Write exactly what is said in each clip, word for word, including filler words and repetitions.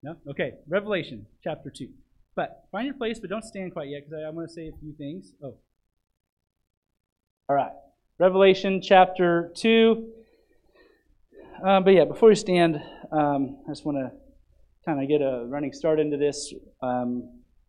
No? Okay, Revelation chapter two. But find your place, but don't stand quite yet, because I'm going to say a few things. Oh. All right. Revelation chapter two. Uh, but yeah, before we stand, um, I just want to kind of get a running start into this um,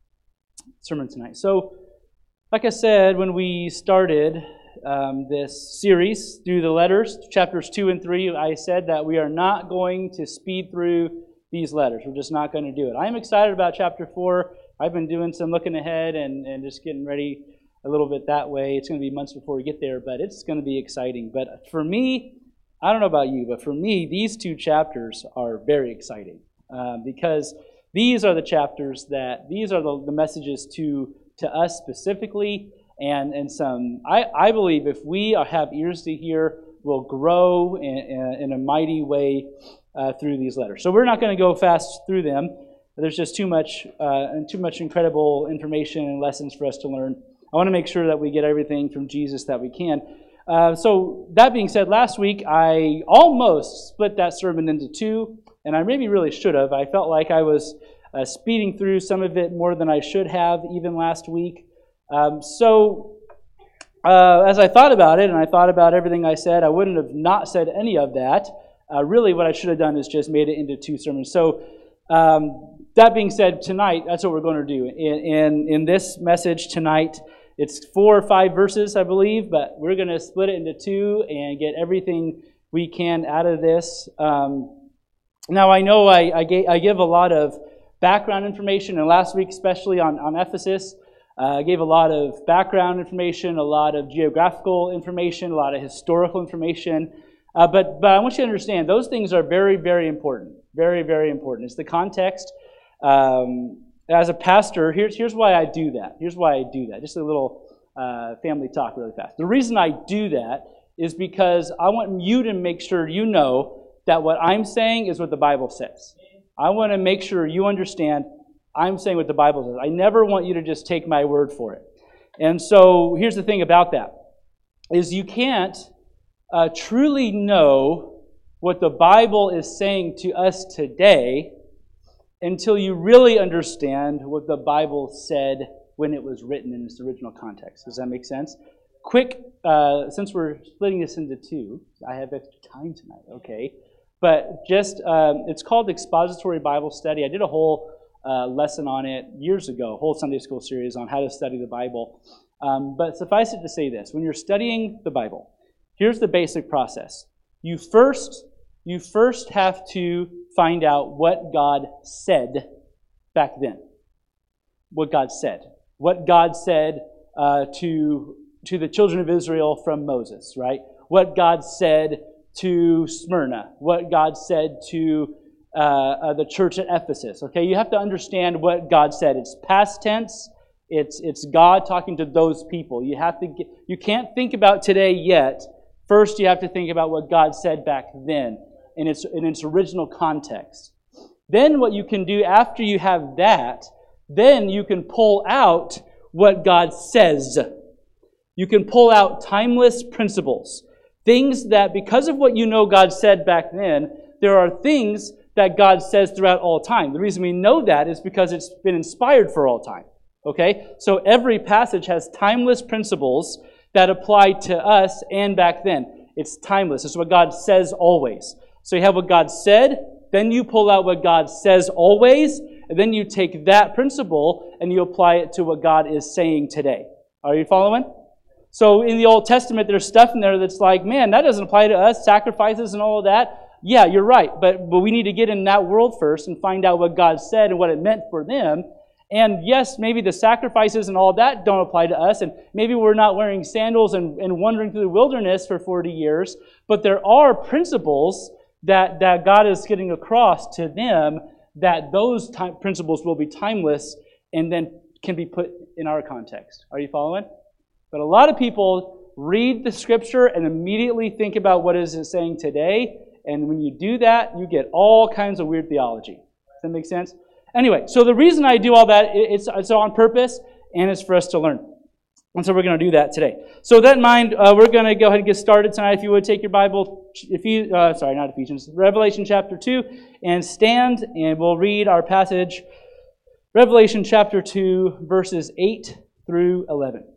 sermon tonight. So, like I said, when we started um, this series through the letters, chapters two and three, I said that we are not going to speed through these letters. We're just not going to do it. I'm excited about chapter four. I've been doing some looking ahead and, and just getting ready a little bit that way. It's going to be months before we get there, but it's going to be exciting. But for me, I don't know about you, but for me, these two chapters are very exciting uh, because these are the chapters that, these are the, the messages to, to us specifically, and, and some, I, I believe if we have ears to hear, will grow in, in, in a mighty way uh, through these letters. So we're not going to go fast through them. There's just too much uh, and too much incredible information and lessons for us to learn. I want to make sure that we get everything from Jesus that we can. Uh, so that being said, last week I almost split that sermon into two, and I maybe really should have. I felt like I was uh, speeding through some of it more than I should have, even last week. Um, so uh, as I thought about it, and I thought about everything I said, I wouldn't have not said any of that. Uh, really, what I should have done is just made it into two sermons. So um, that being said, tonight, that's what we're going to do. In, in, in this message tonight, it's four or five verses, I believe, but we're going to split it into two and get everything we can out of this. Um, now, I know I, I, gave, I give a lot of background information, and last week, especially on, on Ephesus, uh, I gave a lot of background information, a lot of geographical information, a lot of historical information. Uh, but, but I want you to understand, those things are very, very important. Very, very important. It's the context. Um, As a pastor, here's here's why I do that. Here's why I do that. Just a little uh, family talk really fast. The reason I do that is because I want you to make sure you know that what I'm saying is what the Bible says. I want to make sure you understand I'm saying what the Bible says. I never want you to just take my word for it. And so here's the thing about that, is you can't uh, truly know what the Bible is saying to us today until you really understand what the Bible said when it was written in its original context. Does that make sense? Quick, uh, since we're splitting this into two, I have extra time tonight, okay? But just, um, it's called Expository Bible Study. I did a whole uh, lesson on it years ago, a whole Sunday school series on how to study the Bible. Um, but suffice it to say this, when you're studying the Bible, here's the basic process. You first, you first have to find out what God said back then. What God said. What God said uh, to, to the children of Israel from Moses, right? What God said to Smyrna. What God said to uh, uh, the church at Ephesus. Okay, you have to understand what God said. It's past tense. It's it's God talking to those people. You have to get, you can't think about today yet. First, you have to think about what God said back then in its in its original context. Then what you can do after you have that, then you can pull out what God says. You can pull out timeless principles. Things that, because of what you know God said back then, there are things that God says throughout all time. The reason we know that is because it's been inspired for all time. Okay? So every passage has timeless principles that apply to us and back then. It's timeless. It's what God says always. So you have what God said, then you pull out what God says always, and then you take that principle and you apply it to what God is saying today. Are you following? So in the Old Testament, there's stuff in there that's like, man, that doesn't apply to us, sacrifices and all of that. Yeah, you're right, but, but we need to get in that world first and find out what God said and what it meant for them. And yes, maybe the sacrifices and all that don't apply to us, and maybe we're not wearing sandals and, and wandering through the wilderness for forty years, but there are principles that, that God is getting across to them, that those time, principles will be timeless and then can be put in our context. Are you following? But a lot of people read the Scripture and immediately think about what is it saying today, and when you do that, you get all kinds of weird theology. Does that make sense? Anyway, so the reason I do all that, it's, it's on purpose, and it's for us to learn. And so we're going to do that today. So with that in mind, uh, we're going to go ahead and get started tonight. If you would take your Bible, if you, uh, sorry, not Ephesians, Revelation chapter two, and stand, and we'll read our passage, Revelation chapter two, verses eight through eleven.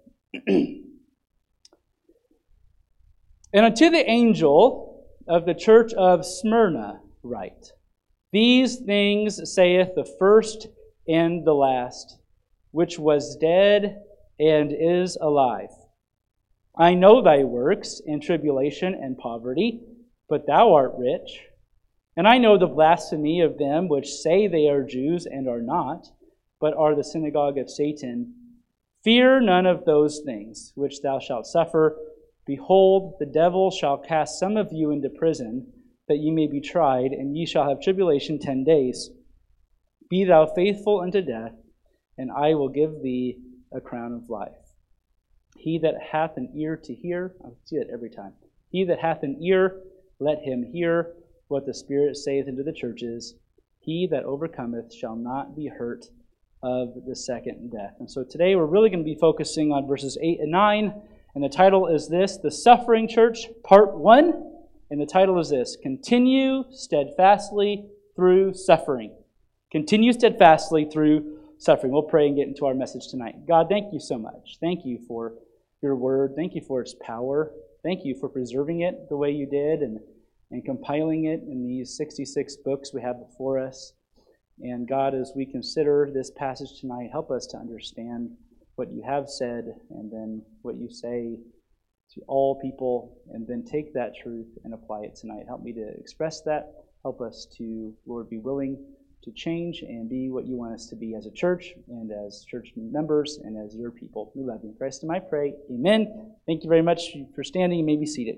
And unto the angel of the church of Smyrna write, These things saith the first and the last, which was dead and is alive. I know thy works, and tribulation and poverty, but thou art rich. And I know the blasphemy of them which say they are Jews and are not, but are the synagogue of Satan. Fear none of those things which thou shalt suffer. Behold, the devil shall cast some of you into prison, that ye may be tried, and ye shall have tribulation ten days. Be thou faithful unto death, and I will give thee a crown of life. He that hath an ear to hear, I see it every time. He that hath an ear, let him hear what the Spirit saith unto the churches. He that overcometh shall not be hurt of the second death. And so today we're really going to be focusing on verses eight and nine, and the title is this, The Suffering Church, Part one, and the title is this, Continue Steadfastly Through Suffering. Continue steadfastly through suffering. We'll pray and get into our message tonight. God, thank you so much. Thank you for your word. Thank you for its power. Thank you for preserving it the way you did and, and compiling it in these sixty-six books we have before us. And God, as we consider this passage tonight, help us to understand what you have said and then what you say to all people, and then take that truth and apply it tonight. Help me to express that. Help us to, Lord, be willing to change and be what you want us to be as a church and as church members and as your people. We love you. In Christ and I pray. Amen. Thank you very much for standing. You may be seated.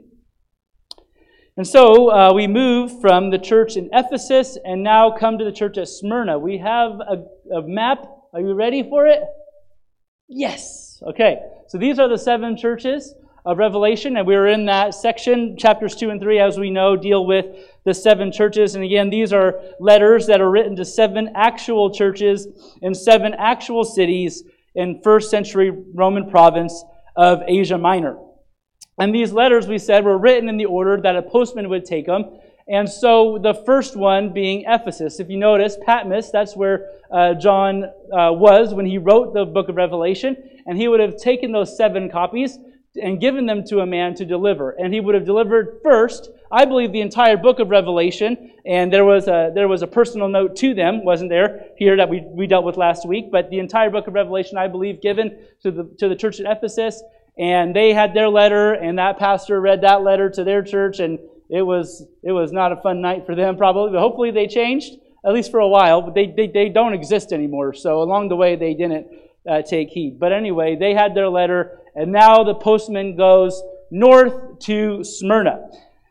And so uh, we move from the church in Ephesus and now come to the church at Smyrna. We have a, a map. Are you ready for it? Yes. Okay. So these are the seven churches of Revelation, and we're in that section. Chapters two and three, as we know, deal with the seven churches. And again, these are letters that are written to seven actual churches in seven actual cities in first century Roman province of Asia Minor. And these letters, we said, were written in the order that a postman would take them. And so the first one being Ephesus. If you notice, Patmos, that's where uh, John uh, was when he wrote the book of Revelation. And he would have taken those seven copies and given them to a man to deliver. And he would have delivered first, I believe, the entire book of Revelation. And there was a there was a personal note to them, wasn't there, here that we, we dealt with last week. But the entire book of Revelation, I believe, given to the to the church at Ephesus. And they had their letter, and that pastor read that letter to their church. And it was it was not a fun night for them, probably. But hopefully they changed, at least for a while. But they, they, they don't exist anymore. So along the way, they didn't uh, take heed. But anyway, they had their letter. And now the postman goes north to Smyrna.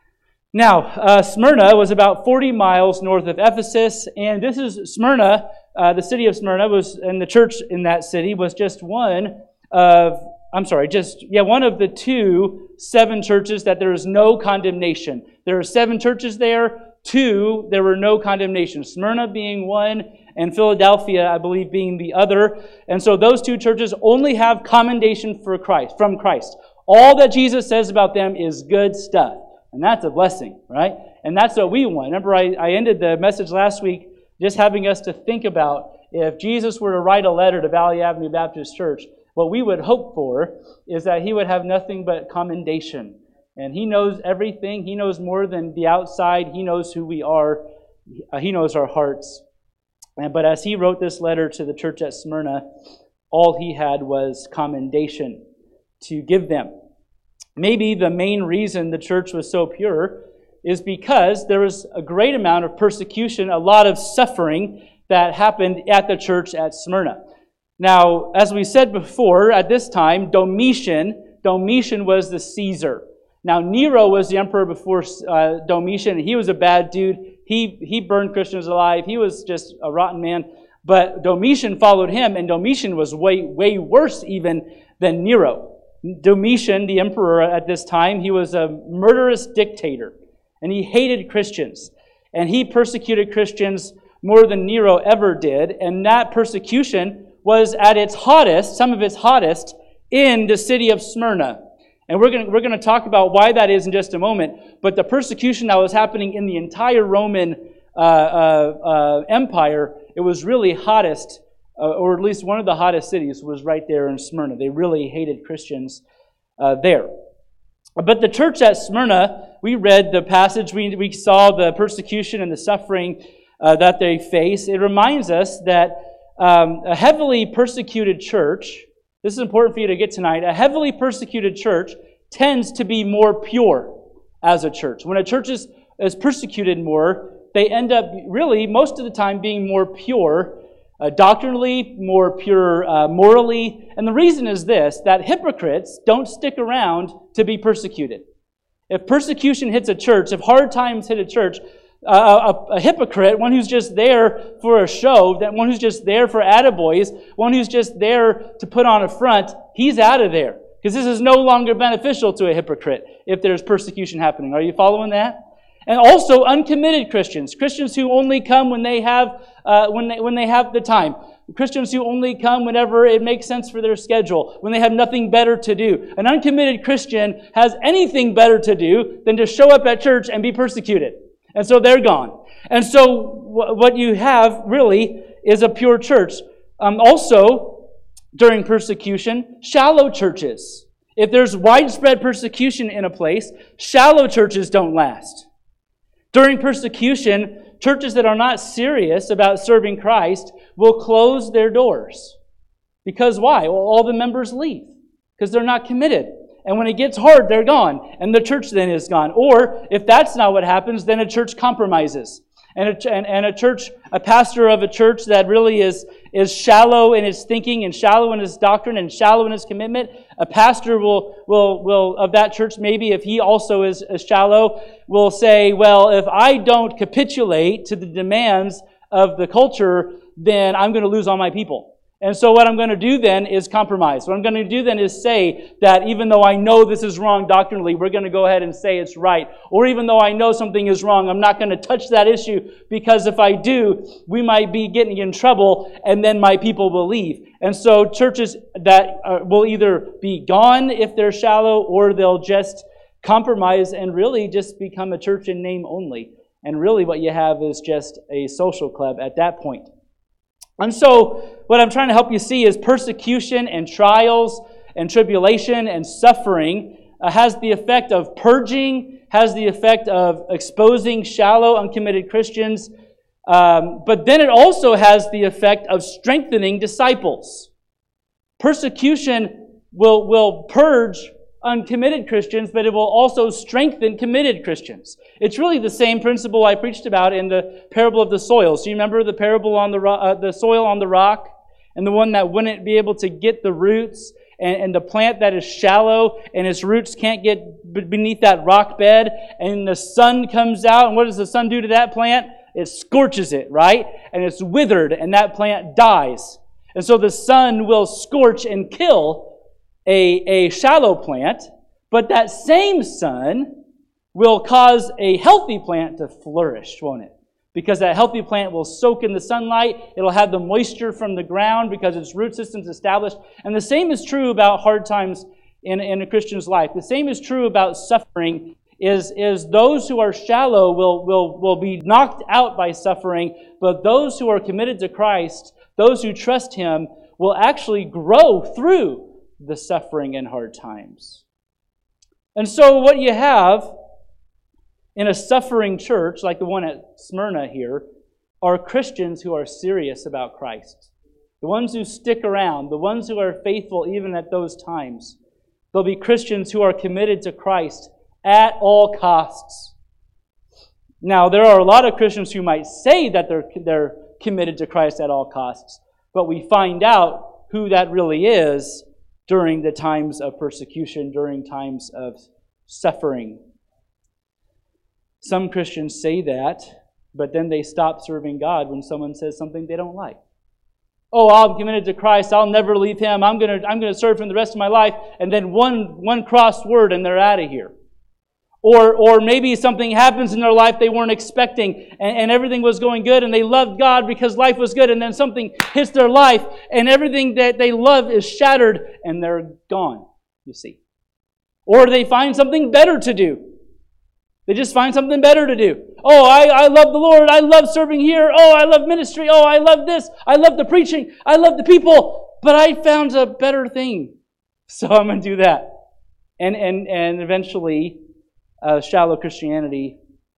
Now, uh, Smyrna was about forty miles north of Ephesus, and this is Smyrna, uh, the city of Smyrna was, and the church in that city was just one of, I'm sorry, just, yeah, one of the two seven churches that there is no condemnation. There are seven churches there, two, there were no condemnation. Smyrna being one, and Philadelphia, I believe, being the other. And so those two churches only have commendation for Christ, from Christ. All that Jesus says about them is good stuff. And that's a blessing, right? And that's what we want. Remember, I, I ended the message last week just having us to think about if Jesus were to write a letter to Valley Avenue Baptist Church, what we would hope for is that he would have nothing but commendation. And he knows everything. He knows more than the outside. He knows who we are. He knows our hearts. But as he wrote this letter to the church at Smyrna, all he had was commendation to give them. Maybe the main reason the church was so pure is because there was a great amount of persecution, a lot of suffering that happened at the church at Smyrna. Now, as we said before, at this time, Domitian, Domitian was the Caesar. Now, Nero was the emperor before uh, Domitian, and he was a bad dude. He he burned Christians alive. He was just a rotten man. But Domitian followed him, and Domitian was way, way worse even than Nero. Domitian, the emperor at this time, he was a murderous dictator, and he hated Christians. And he persecuted Christians more than Nero ever did, and that persecution was at its hottest, some of its hottest, in the city of Smyrna. And we're going we're going to talk about why that is in just a moment. But the persecution that was happening in the entire Roman uh, uh, uh, Empire, it was really hottest, uh, or at least one of the hottest cities was right there in Smyrna. They really hated Christians uh, there. But the church at Smyrna, we read the passage, we, we saw the persecution and the suffering uh, that they face. It reminds us that um, a heavily persecuted church, this is important for you to get tonight, a heavily persecuted church tends to be more pure as a church. When a church is, is persecuted more, they end up really, most of the time, being more pure, uh, doctrinally, more pure uh, morally. And the reason is this, that hypocrites don't stick around to be persecuted. If persecution hits a church, if hard times hit a church, uh, a, a hypocrite, one who's just there for a show, that one who's just there for attaboys, one who's just there to put on a front, he's out of there. Because this is no longer beneficial to a hypocrite if there's persecution happening. Are you following that? And also uncommitted Christians, Christians who only come when they have uh, when they when they have the time, Christians who only come whenever it makes sense for their schedule, when they have nothing better to do. An uncommitted Christian has anything better to do than to show up at church and be persecuted, and so they're gone. And so w- what you have really is a pure church. Um, also, during persecution, shallow churches. If there's widespread persecution in a place, shallow churches don't last. During persecution, churches that are not serious about serving Christ will close their doors. Because why? Well, all the members leave. Because they're not committed. And when it gets hard, they're gone. And the church then is gone. Or, if that's not what happens, then a church compromises. And a, and, and a church, a pastor of a church that really is, is shallow in his thinking and shallow in his doctrine and shallow in his commitment, a pastor will, will, will of that church, maybe if he also is, is shallow, will say, well, if I don't capitulate to the demands of the culture, then I'm going to lose all my people. And so what I'm going to do then is compromise. What I'm going to do then is say that even though I know this is wrong doctrinally, we're going to go ahead and say it's right. Or even though I know something is wrong, I'm not going to touch that issue, because if I do, we might be getting in trouble and then my people will leave. And so churches that uh, will either be gone if they're shallow, or they'll just compromise and really just become a church in name only. And really what you have is just a social club at that point. And so, what I'm trying to help you see is persecution and trials and tribulation and suffering uh, has the effect of purging, has the effect of exposing shallow, uncommitted Christians, um, but then it also has the effect of strengthening disciples. Persecution will, will purge uncommitted Christians, but it will also strengthen committed Christians. It's really the same principle I preached about in the parable of the soils. Do you remember the parable on the ro- uh, the soil on the rock, and the one that wouldn't be able to get the roots, and, and the plant that is shallow and its roots can't get b- beneath that rock bed, and the sun comes out, and what does the sun do to that plant? It scorches it, right? And it's withered, and that plant dies. And so the sun will scorch and kill A, a shallow plant, but that same sun will cause a healthy plant to flourish, won't it? Because that healthy plant will soak in the sunlight, it'll have the moisture from the ground because its root system's established. And the same is true about hard times in, in a Christian's life. The same is true about suffering, is, is those who are shallow will, will, will be knocked out by suffering, but those who are committed to Christ, those who trust Him, will actually grow through the suffering and hard times. And so what you have in a suffering church, like the one at Smyrna here, are Christians who are serious about Christ. The ones who stick around, the ones who are faithful even at those times. There'll be Christians who are committed to Christ at all costs. Now, there are a lot of Christians who might say that they're, they're committed to Christ at all costs, but we find out who that really is during the times of persecution, during times of suffering. Some Christians say that, but then they stop serving God when someone says something they don't like. Oh, I'm committed to Christ. I'll never leave Him. I'm going to I'm going to serve Him the rest of my life. And then one, one cross word and they're out of here. Or, or maybe something happens in their life they weren't expecting, and, and everything was going good, and they loved God because life was good, and then something hits their life, and everything that they love is shattered, and they're gone, you see. Or they find something better to do. They just find something better to do. Oh, I, I love the Lord. I love serving here. Oh, I love ministry. Oh, I love this. I love the preaching. I love the people. But I found a better thing, so I'm going to do that. And, and, and eventually, Uh, shallow Christianity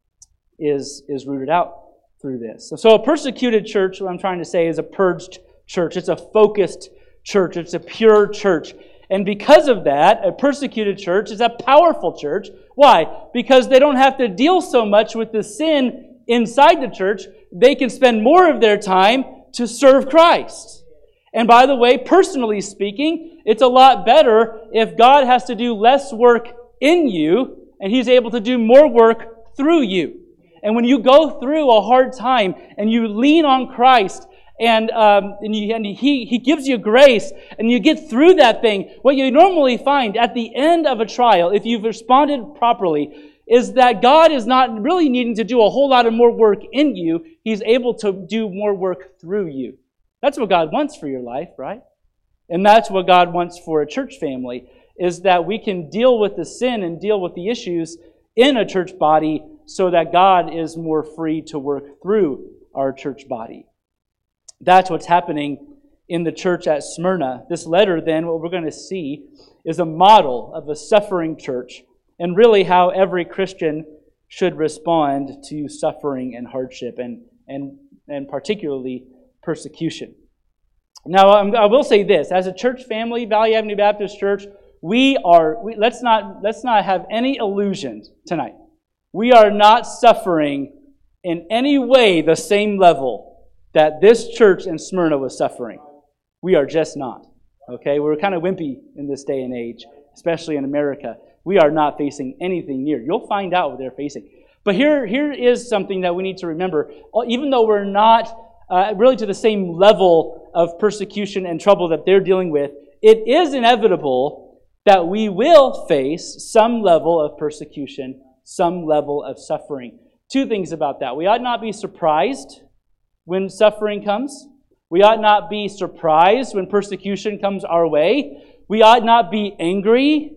is is rooted out through this. So, so a persecuted church, what I'm trying to say, is a purged church. It's a focused church. It's a pure church. And because of that, a persecuted church is a powerful church. Why? Because they don't have to deal so much with the sin inside the church. They can spend more of their time to serve Christ. And by the way, personally speaking, it's a lot better if God has to do less work in you and He's able to do more work through you. And when you go through a hard time and you lean on Christ and, um, and, you, and he, he gives you grace and you get through that thing, what you normally find at the end of a trial, if you've responded properly, is that God is not really needing to do a whole lot of more work in you. He's able to do more work through you. That's what God wants for your life, right? And that's what God wants for a church family, is that we can deal with the sin and deal with the issues in a church body so that God is more free to work through our church body. That's what's happening in the church at Smyrna. This letter, then, what we're going to see is a model of a suffering church and really how every Christian should respond to suffering and hardship and, and, and particularly persecution. Now, I will say this. As a church family, Valley Avenue Baptist Church, we are, we, let's not, let's not have any illusions tonight. We are not suffering in any way the same level that this church in Smyrna was suffering. We are just not. Okay? We're kind of wimpy in this day and age, especially in America. We are not facing anything near. You'll find out what they're facing. But here, here is something that we need to remember. Even though we're not uh, really to the same level of persecution and trouble that they're dealing with, it is inevitable that we will face some level of persecution, some level of suffering. Two things about that. We ought not be surprised when suffering comes. We ought not be surprised when persecution comes our way. We ought not be angry.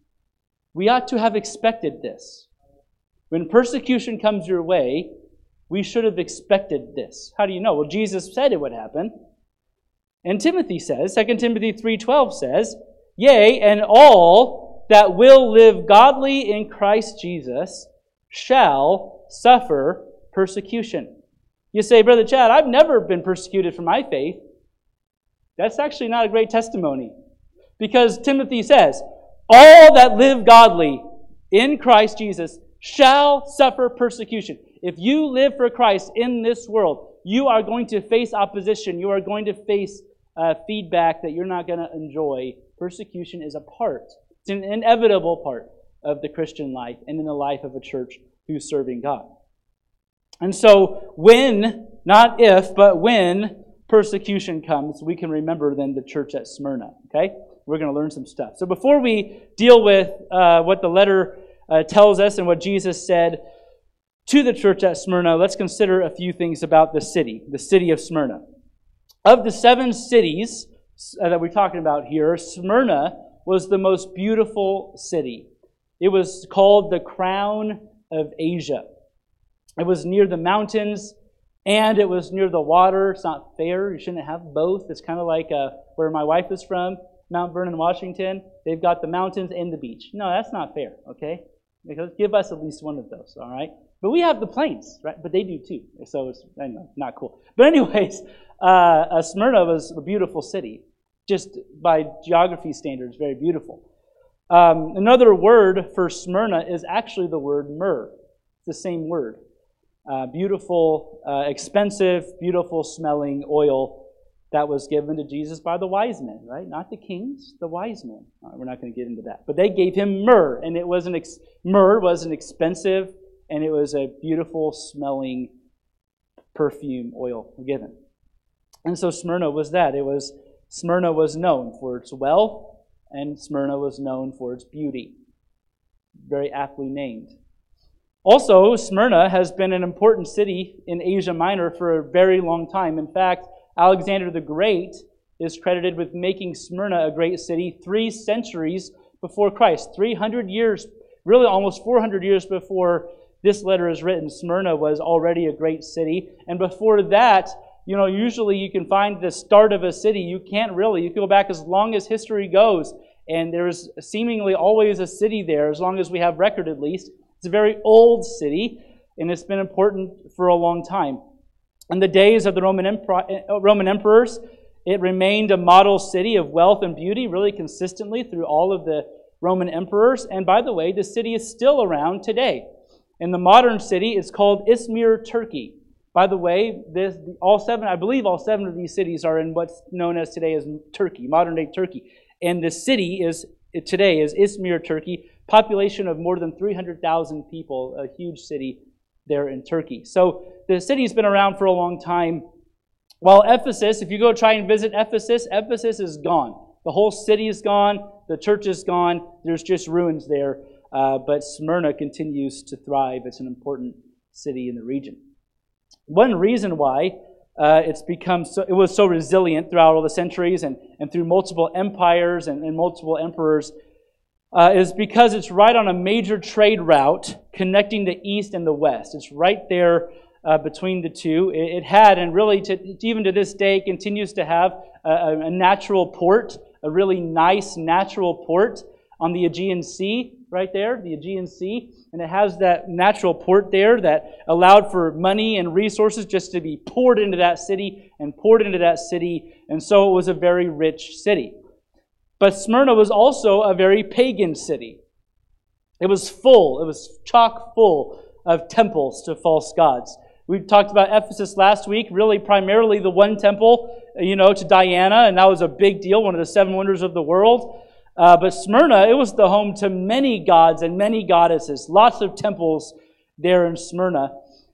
We ought to have expected this. When persecution comes your way, we should have expected this. How do you know? Well, Jesus said it would happen. And Timothy says, Second Timothy three twelve says, "Yea, and all that will live godly in Christ Jesus shall suffer persecution." You say, "Brother Chad, I've never been persecuted for my faith." That's actually not a great testimony. Because Timothy says, all that live godly in Christ Jesus shall suffer persecution. If you live for Christ in this world, you are going to face opposition. You are going to face uh, feedback that you're not going to enjoy. Persecution is a part. It's an inevitable part of the Christian life and in the life of a church who's serving God. And so when, not if, but when persecution comes, we can remember then the church at Smyrna. Okay? We're going to learn some stuff. So before we deal with uh, what the letter uh, tells us and what Jesus said to the church at Smyrna, let's consider a few things about the city, the city of Smyrna. Of the seven cities that we're talking about here, Smyrna was the most beautiful city. It was called the crown of Asia. It was near the mountains and it was near the water. It's not fair. You shouldn't have both. It's kind of like uh, where my wife is from, Mount Vernon, Washington. They've got the mountains and the beach. No, that's not fair, okay? Because give us at least one of those, all right? But we have the plains, right? But they do too. So it's anyway, not cool. But anyways, uh, uh, Smyrna was a beautiful city. Just by geography standards, very beautiful. Um, another word for Smyrna is actually the word myrrh. It's the same word. Uh, beautiful, uh, expensive, beautiful smelling oil that was given to Jesus by the wise men, right? Not the kings, the wise men. All right, we're not going to get into that. But they gave him myrrh, and it was an ex- myrrh was an expensive, and it was a beautiful smelling perfume oil given. And so Smyrna was that. It was Smyrna was known for its wealth, and Smyrna was known for its beauty. Very aptly named. Also, Smyrna has been an important city in Asia Minor for a very long time. In fact, Alexander the Great is credited with making Smyrna a great city three centuries before Christ. three hundred years, really almost four hundred years before this letter is written, Smyrna was already a great city. And before that, you know, usually you can find the start of a city. You can't really. You can go back as long as history goes, and there's seemingly always a city there, as long as we have record at least. It's a very old city, and it's been important for a long time. In the days of the Roman, Empire, Roman emperors, it remained a model city of wealth and beauty really consistently through all of the Roman emperors. And by the way, the city is still around today. In the modern city, it's called Izmir, Turkey. By the way, this, all seven, I believe all seven of these cities are in what's known as today as Turkey, modern-day Turkey. And the city is today is Izmir, Turkey, population of more than three hundred thousand people, a huge city there in Turkey. So the city's been around for a long time. While Ephesus, if you go try and visit Ephesus, Ephesus is gone. The whole city is gone. The church is gone. There's just ruins there. Uh, but Smyrna continues to thrive. It's an important city in the region. One reason why uh, it's become so, it was so resilient throughout all the centuries and, and through multiple empires and, and multiple emperors uh, is because it's right on a major trade route connecting the east and the west. It's right there uh, between the two. It, it had, and really to, even to this day, continues to have a, a natural port, a really nice natural port on the Aegean Sea, right there, the Aegean Sea. And it has that natural port there that allowed for money and resources just to be poured into that city and poured into that city. And so it was a very rich city. But Smyrna was also a very pagan city. It was full, it was chock full of temples to false gods. We talked about Ephesus last week, really primarily the one temple, you know, to Diana, and that was a big deal, one of the seven wonders of the world. Uh, but Smyrna, it was the home to many gods and many goddesses, lots of temples there in Smyrna.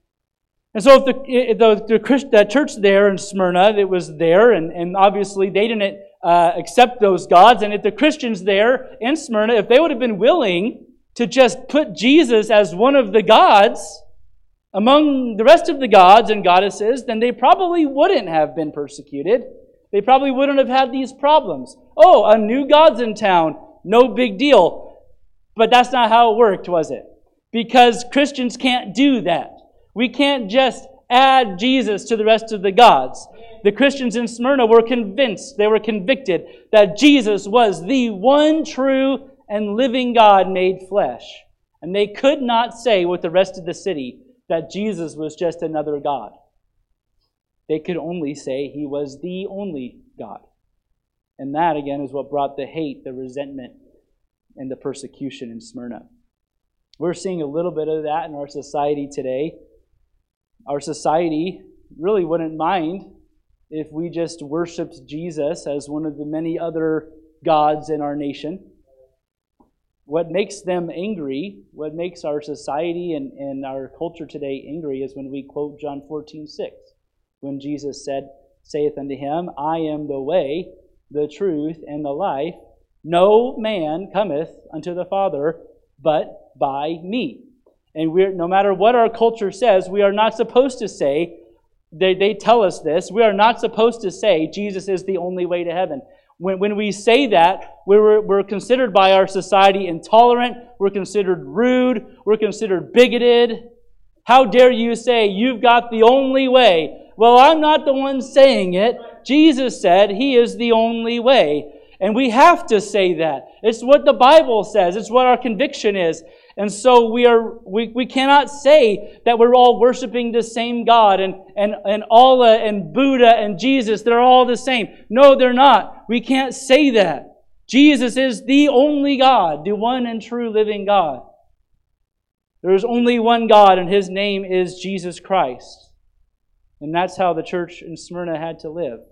And so if the, the, the, Christ, the church there in Smyrna, it was there, and, and obviously they didn't uh, accept those gods. And if the Christians there in Smyrna, if they would have been willing to just put Jesus as one of the gods among the rest of the gods and goddesses, then they probably wouldn't have been persecuted. They probably wouldn't have had these problems. Oh, a new god's in town. No big deal. But that's not how it worked, was it? Because Christians can't do that. We can't just add Jesus to the rest of the gods. The Christians in Smyrna were convinced, they were convicted that Jesus was the one true and living God made flesh. And they could not say with the rest of the city that Jesus was just another God. They could only say he was the only God. And that, again, is what brought the hate, the resentment, and the persecution in Smyrna. We're seeing a little bit of that in our society today. Our society really wouldn't mind if we just worshiped Jesus as one of the many other gods in our nation. What makes them angry, what makes our society and, and our culture today angry is when we quote John fourteen six. When Jesus said, saith unto him, I am the way, the truth, and the life. No man cometh unto the Father but by me. And we're, no matter what our culture says, we are not supposed to say, they, they tell us this, we are not supposed to say Jesus is the only way to heaven. When, when we say that, we're, we're considered by our society intolerant, we're considered rude, we're considered bigoted. How dare you say you've got the only way? Well, I'm not the one saying it. Jesus said he is the only way. And we have to say that. It's what the Bible says. It's what our conviction is. And so we are we, we cannot say that we're all worshiping the same God and, and, and Allah and Buddha and Jesus, they're all the same. No, they're not. We can't say that. Jesus is the only God, the one and true living God. There is only one God, and his name is Jesus Christ. And that's how the church in Smyrna had to live.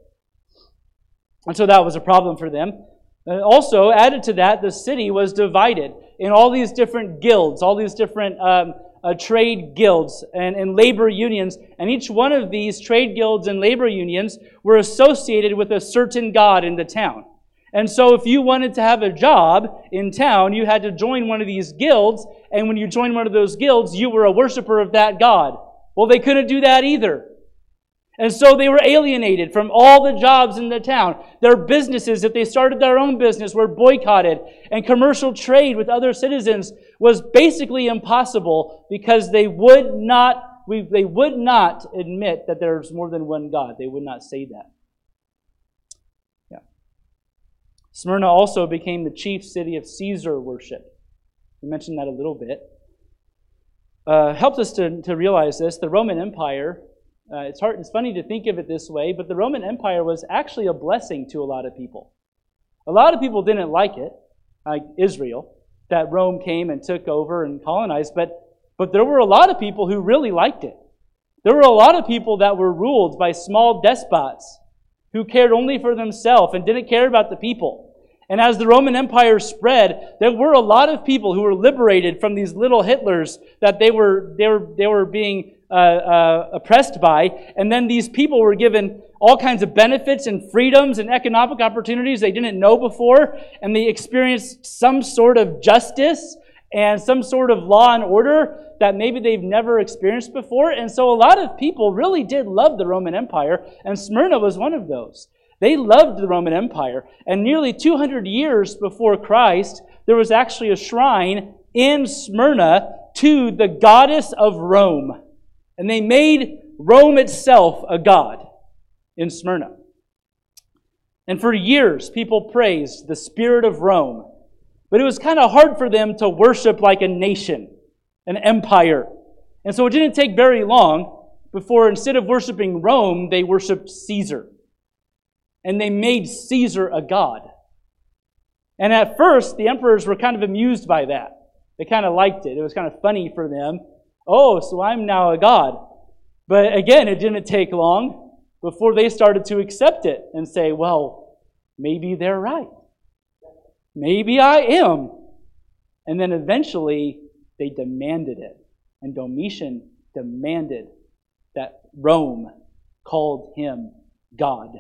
And so that was a problem for them. And also, added to that, the city was divided in all these different guilds, all these different um, uh, trade guilds and, and labor unions. And each one of these trade guilds and labor unions were associated with a certain god in the town. And so if you wanted to have a job in town, you had to join one of these guilds. And when you joined one of those guilds, you were a worshiper of that god. Well, they couldn't do that either. And so they were alienated from all the jobs in the town. Their businesses, if they started their own business, were boycotted. And commercial trade with other citizens was basically impossible because they would not, we, they would not admit that there's more than one God. They would not say that. Yeah. Smyrna also became the chief city of Caesar worship. We mentioned that a little bit. Uh, helps us to, to realize this. The Roman Empire, uh, it's hard, it's funny to think of it this way, but the Roman Empire was actually a blessing to a lot of people. A lot of people didn't like it, like Israel, that Rome came and took over and colonized, but, but there were a lot of people who really liked it. There were a lot of people that were ruled by small despots who cared only for themselves and didn't care about the people. And as the Roman Empire spread, there were a lot of people who were liberated from these little Hitlers that they were they were they were being uh, uh, oppressed by. And then these people were given all kinds of benefits and freedoms and economic opportunities they didn't know before, and they experienced some sort of justice and some sort of law and order that maybe they've never experienced before. And so a lot of people really did love the Roman Empire, and Smyrna was one of those. They loved the Roman Empire. And nearly two hundred years before Christ, there was actually a shrine in Smyrna to the goddess of Rome. And they made Rome itself a god in Smyrna. And for years, people praised the spirit of Rome. But it was kind of hard for them to worship like a nation, an empire. And so it didn't take very long before, instead of worshiping Rome, they worshiped Caesar. And they made Caesar a god. And at first, the emperors were kind of amused by that. They kind of liked it. It was kind of funny for them. Oh, so I'm now a god. But again, it didn't take long before they started to accept it and say, well, maybe they're right. Maybe I am. And then eventually, they demanded it. And Domitian demanded that Rome called him God.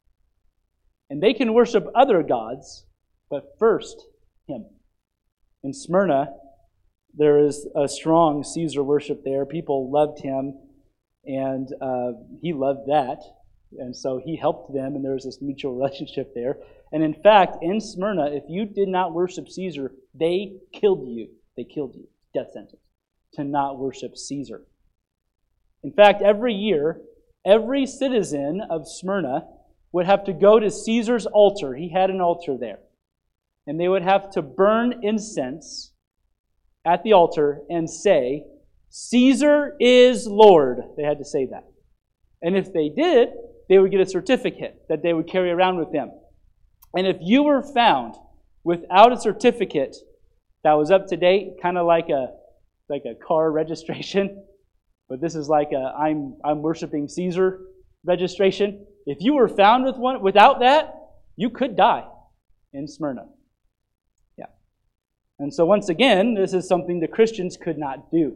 And they can worship other gods, but first, him. In Smyrna, there is a strong Caesar worship there. People loved him, and uh, he loved that. And so he helped them, and there was this mutual relationship there. And in fact, in Smyrna, if you did not worship Caesar, they killed you. They killed you. Death sentence. To not worship Caesar. In fact, every year, every citizen of Smyrna would have to go to Caesar's altar. He had an altar there. And they would have to burn incense at the altar and say, Caesar is Lord. They had to say that. And if they did, they would get a certificate that they would carry around with them. And if you were found without a certificate that was up to date, kind of like a like a car registration, but this is like a I'm I'm worshiping Caesar registration. If you were found with one without that, you could die in Smyrna. Yeah. And so once again, this is something the Christians could not do.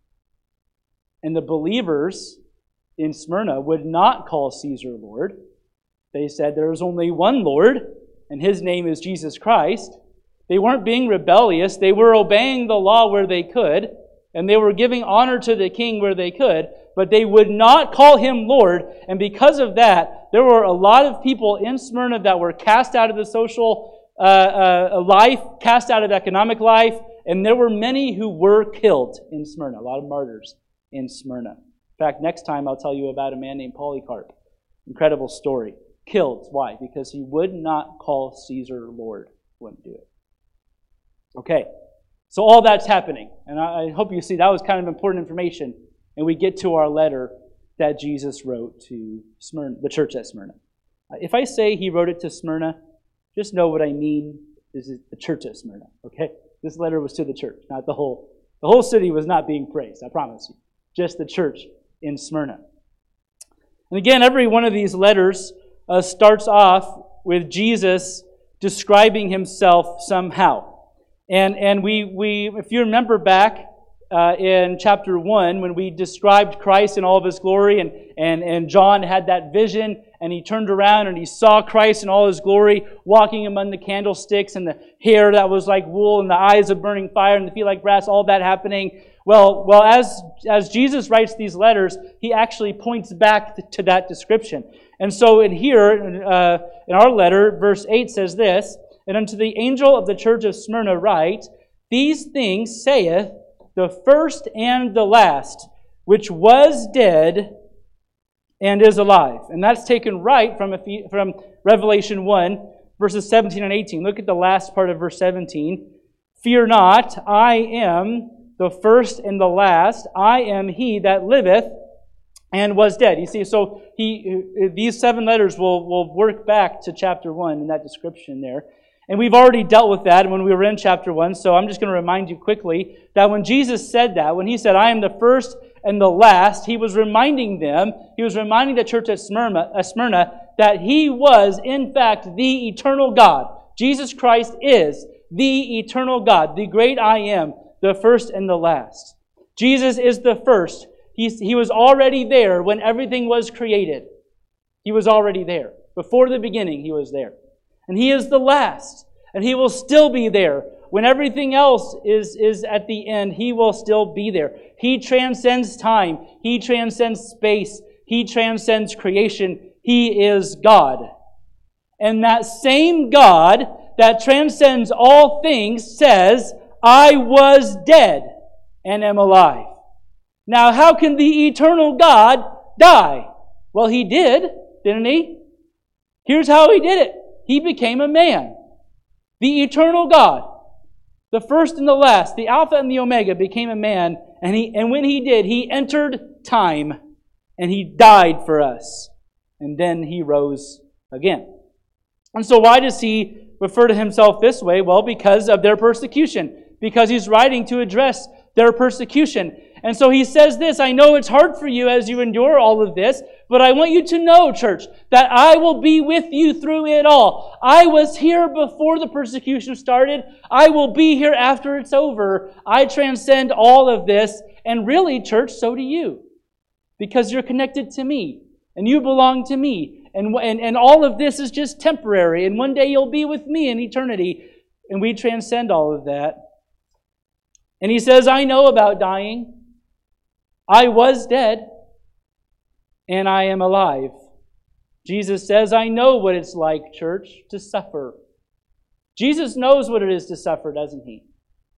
And the believers in Smyrna would not call Caesar Lord. They said there is only one Lord, and his name is Jesus Christ. They weren't being rebellious. They were obeying the law where they could, and they were giving honor to the king where they could, but they would not call him Lord. And because of that, there were a lot of people in Smyrna that were cast out of the social uh, uh, life, cast out of economic life, and there were many who were killed in Smyrna, a lot of martyrs in Smyrna. In fact, next time I'll tell you about a man named Polycarp. Incredible story. Killed. Why? Because he would not call Caesar Lord. Wouldn't do it. Okay. So all that's happening. And I hope you see that was kind of important information. And we get to our letter that Jesus wrote to Smyrna, the church at Smyrna. If I say he wrote it to Smyrna, just know what I mean is the church at Smyrna. Okay? This letter was to the church, not the whole. The whole city was not being praised, I promise you. Just the church in Smyrna. And again, every one of these letters uh, starts off with Jesus describing himself somehow. And and we we if you remember back uh, in chapter one when we described Christ in all of His glory, and, and, and John had that vision, and he turned around and he saw Christ in all His glory walking among the candlesticks, and the hair that was like wool, and the eyes of burning fire, and the feet like brass, all that happening. Well, well, as, as Jesus writes these letters, he actually points back to that description. And so in here, uh, in our letter, verse eight says this, "And unto the angel of the church of Smyrna write, These things saith the first and the last, which was dead and is alive." And that's taken right from, from Revelation one, verses seventeen and eighteen. Look at the last part of verse seventeen. "Fear not, I am the first and the last. I am he that liveth and was dead." You see, so he these seven letters will, will work back to chapter one in that description there. And we've already dealt with that when we were in chapter one, so I'm just going to remind you quickly that when Jesus said that, when He said, "I am the first and the last," He was reminding them, He was reminding the church at Smyrna, at Smyrna that He was, in fact, the eternal God. Jesus Christ is the eternal God, the great I Am, the first and the last. Jesus is the first. He's, he was already there when everything was created. He was already there. Before the beginning, He was there. And He is the last. And He will still be there. When everything else is, is at the end, He will still be there. He transcends time. He transcends space. He transcends creation. He is God. And that same God that transcends all things says, "I was dead and am alive." Now, how can the eternal God die? Well, He did, didn't He? Here's how He did it. He became a man. The eternal God, the first and the last, the Alpha and the Omega, became a man. And, he, and when He did, He entered time and He died for us. And then He rose again. And so why does He refer to Himself this way? Well, because of their persecution. Because He's writing to address their persecution. And so He says this, "I know it's hard for you as you endure all of this, but I want you to know, church, that I will be with you through it all. I was here before the persecution started. I will be here after it's over. I transcend all of this. And really, church, so do you. Because you're connected to me. And you belong to me. And, and, and all of this is just temporary. And one day you'll be with me in eternity." And we transcend all of that. And He says, "I know about dying. I was dead, and I am alive." Jesus says, "I know what it's like, church, to suffer." Jesus knows what it is to suffer, doesn't He?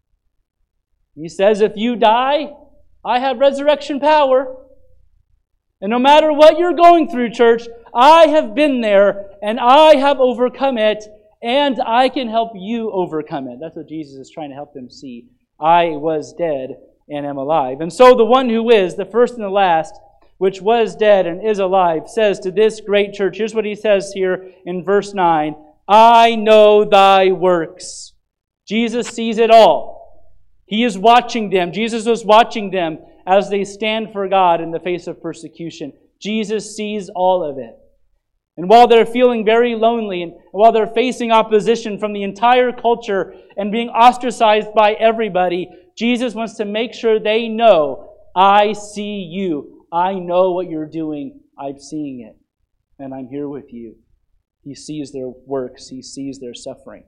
He says, "If you die, I have resurrection power. And no matter what you're going through, church, I have been there, and I have overcome it, and I can help you overcome it." That's what Jesus is trying to help them see. I was dead and am alive. And so the one who is, the first and the last, which was dead and is alive, says to this great church, here's what He says here in verse nine, "I know thy works." Jesus sees it all. He is watching them. Jesus was watching them as they stand for God in the face of persecution. Jesus sees all of it. And while they're feeling very lonely, and while they're facing opposition from the entire culture and being ostracized by everybody, Jesus wants to make sure they know, I see you. I know what you're doing. I'm seeing it. And I'm here with you. He sees their works. He sees their suffering.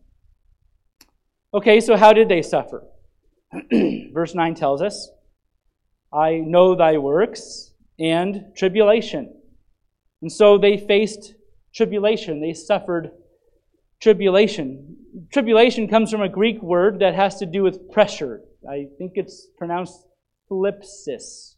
Okay, so how did they suffer? Verse nine tells us, "I know thy works and tribulation." And so they faced tribulation. They suffered tribulation. Tribulation comes from a Greek word that has to do with pressure. I think it's pronounced thlipsis.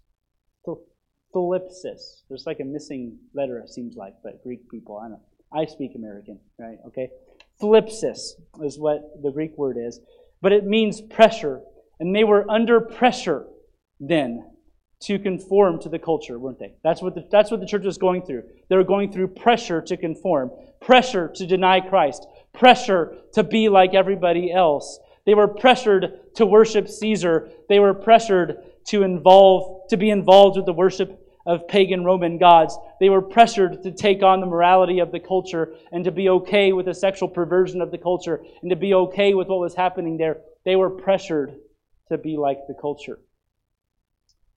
Thlipsis. There's like a missing letter, it seems like, but Greek people, I don't know. I speak American, right? Okay. Thlipsis is what the Greek word is. But it means pressure. And they were under pressure then to conform to the culture, weren't they? That's what the, that's what the church was going through. They were going through pressure to conform, pressure to deny Christ, pressure to be like everybody else. They were pressured to worship Caesar. They were pressured to involve to be involved with the worship of pagan Roman gods. They were pressured to take on the morality of the culture and to be okay with the sexual perversion of the culture and to be okay with what was happening there. They were pressured to be like the culture.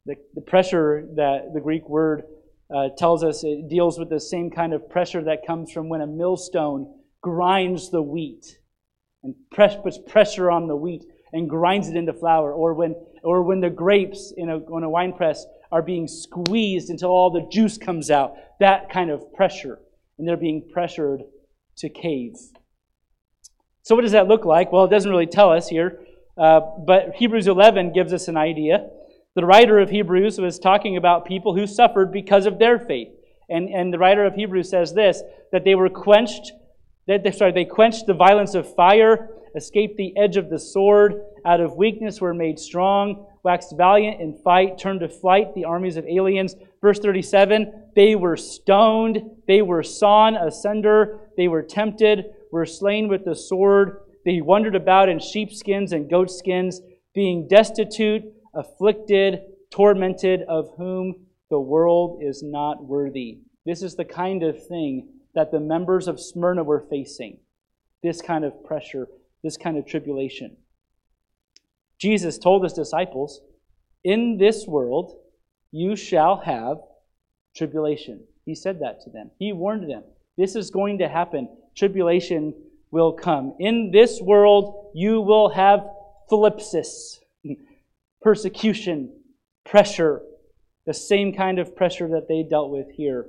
The, the pressure that the Greek word uh, tells us, it deals with the same kind of pressure that comes from when a millstone grinds the wheat and press, puts pressure on the wheat and grinds it into flour, or when or when the grapes in a, on a wine press are being squeezed until all the juice comes out. That kind of pressure. And they're being pressured to cave. So what does that look like? Well, it doesn't really tell us here, uh, but Hebrews eleven gives us an idea. The writer of Hebrews was talking about people who suffered because of their faith. And, and the writer of Hebrews says this, that they were quenched, that they, sorry, they quenched the violence of fire, escaped the edge of the sword, out of weakness were made strong, waxed valiant in fight, turned to flight the armies of aliens. Verse thirty-seven, they were stoned, they were sawn asunder, they were tempted, were slain with the sword, they wandered about in sheepskins and goatskins, being destitute, afflicted, tormented, of whom the world is not worthy. This is the kind of thing that the members of Smyrna were facing. This kind of pressure, this kind of tribulation. Jesus told his disciples, in this world you shall have tribulation. He said that to them. He warned them. This is going to happen. Tribulation will come. In this world you will have thlipsis, persecution, pressure, the same kind of pressure that they dealt with here.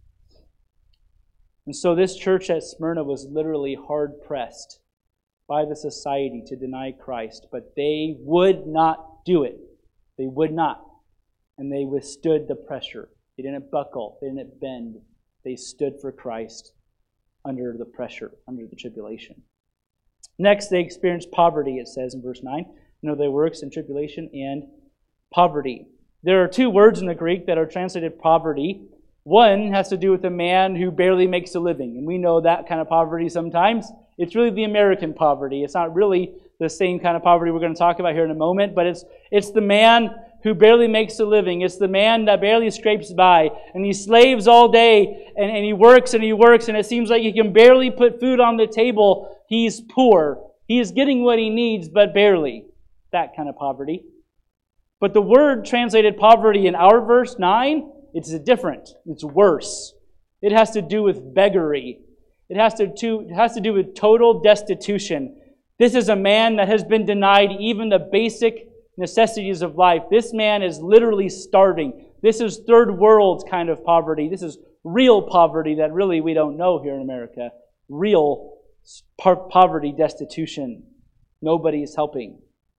And so this church at Smyrna was literally hard-pressed by the society to deny Christ, but they would not do it. They would not. And they withstood the pressure. They didn't buckle. They didn't bend. They stood for Christ under the pressure, under the tribulation. Next, they experienced poverty, it says in verse nine. You know, their works and tribulation and poverty. There are two words in the Greek that are translated poverty. One has to do with a man who barely makes a living. And we know that kind of poverty sometimes. It's really the American poverty. It's not really the same kind of poverty we're going to talk about here in a moment, but it's it's the man who barely makes a living. It's the man that barely scrapes by, and he slaves all day, and, and he works and he works, and it seems like he can barely put food on the table. He's poor. He is getting what he needs, but barely. That kind of poverty. But the word translated poverty in our verse nine, it's different. It's worse. It has to do with beggary. It has to, to, it has to do with total destitution. This is a man that has been denied even the basic necessities of life. This man is literally starving. This is third world kind of poverty. This is real poverty that really we don't know here in America. Real poverty, destitution. Nobody is helping.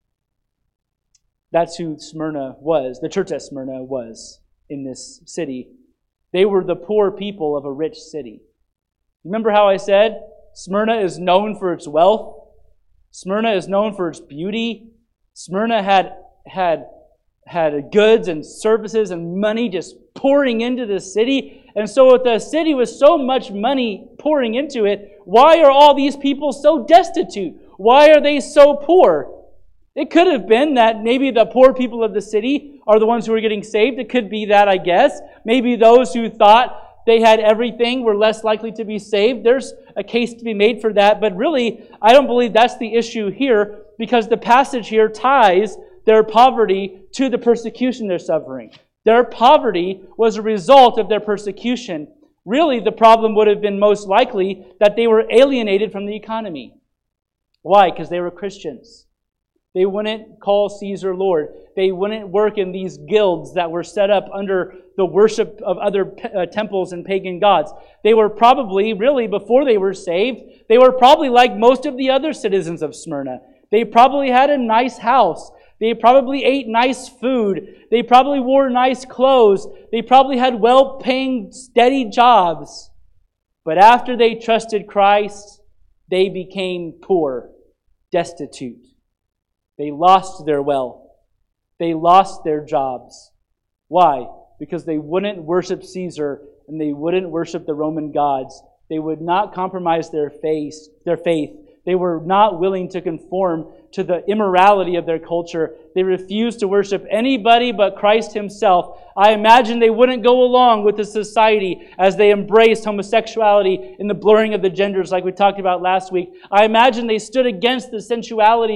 That's who Smyrna was. The church at Smyrna was in this city. They were the poor people of a rich city. Remember how I said Smyrna is known for its wealth? Smyrna is known for its beauty. Smyrna had had had goods and services and money just pouring into the city. And so with the city with so much money pouring into it, why are all these people so destitute? Why are they so poor? It could have been that maybe the poor people of the city are the ones who are getting saved. It could be that, I guess. Maybe those who thought they had everything were less likely to be saved. There's a case to be made for that. But really, I don't believe that's the issue here, because the passage here ties their poverty to the persecution they're suffering. Their poverty was a result of their persecution. Really, the problem would have been most likely that they were alienated from the economy. Why? Because they were Christians. They wouldn't call Caesar Lord. They wouldn't work in these guilds that were set up under the worship of other uh, temples and pagan gods. They were probably, really, before they were saved, they were probably like most of the other citizens of Smyrna. They probably had a nice house. They probably ate nice food. They probably wore nice clothes. They probably had well-paying, steady jobs. But after they trusted Christ, they became poor, destitute. They lost their wealth. They lost their jobs. Why? Because they wouldn't worship Caesar and they wouldn't worship the Roman gods. They would not compromise their faith. Their faith. They were not willing to conform to the immorality of their culture. They refused to worship anybody but Christ himself. I imagine they wouldn't go along with the society as they embraced homosexuality and the blurring of the genders like we talked about last week. I imagine they stood against the sensuality of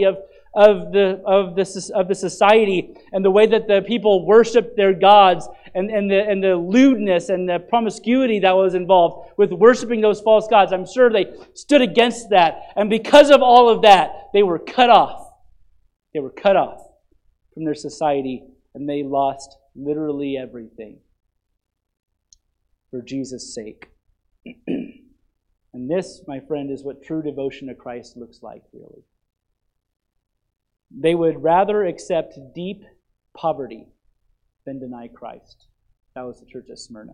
of the of the of the society and the way that the people worshiped their gods and, and the and the lewdness and the promiscuity that was involved with worshiping those false gods. I'm sure they stood against that. And because of all of that, they were cut off. They were cut off from their society, and they lost literally everything for Jesus' sake. And this, my friend, is what true devotion to Christ looks like, really. They would rather accept deep poverty than deny Christ. That was the church at Smyrna.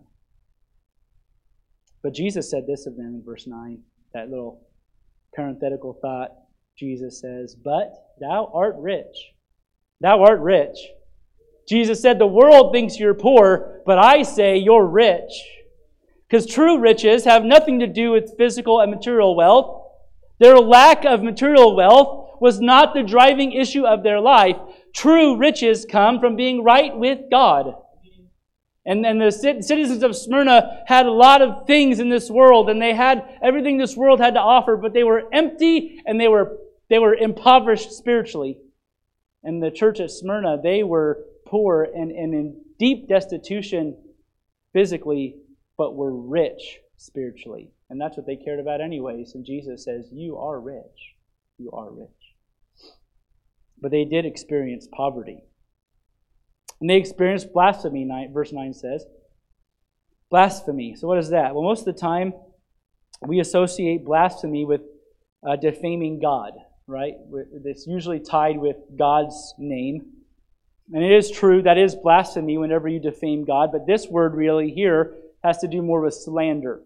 But Jesus said this of them in verse nine, that little parenthetical thought. Jesus says, "But thou art rich. Thou art rich." Jesus said, "The world thinks you're poor, but I say you're rich." Because true riches have nothing to do with physical and material wealth. Their lack of material wealth was not the driving issue of their life. True riches come from being right with God. And, and the citizens of Smyrna had a lot of things in this world, and they had everything this world had to offer, but they were empty and they were they were impoverished spiritually. And the church at Smyrna, they were poor and, and in deep destitution physically, but were rich spiritually. And that's what they cared about anyways. And Jesus says, you are rich. You are rich. But they did experience poverty. And they experienced blasphemy, verse nine says. Blasphemy. So what is that? Well, most of the time, we associate blasphemy with uh, defaming God, right? It's usually tied with God's name. And it is true, that is blasphemy whenever you defame God. But this word really here has to do more with slander.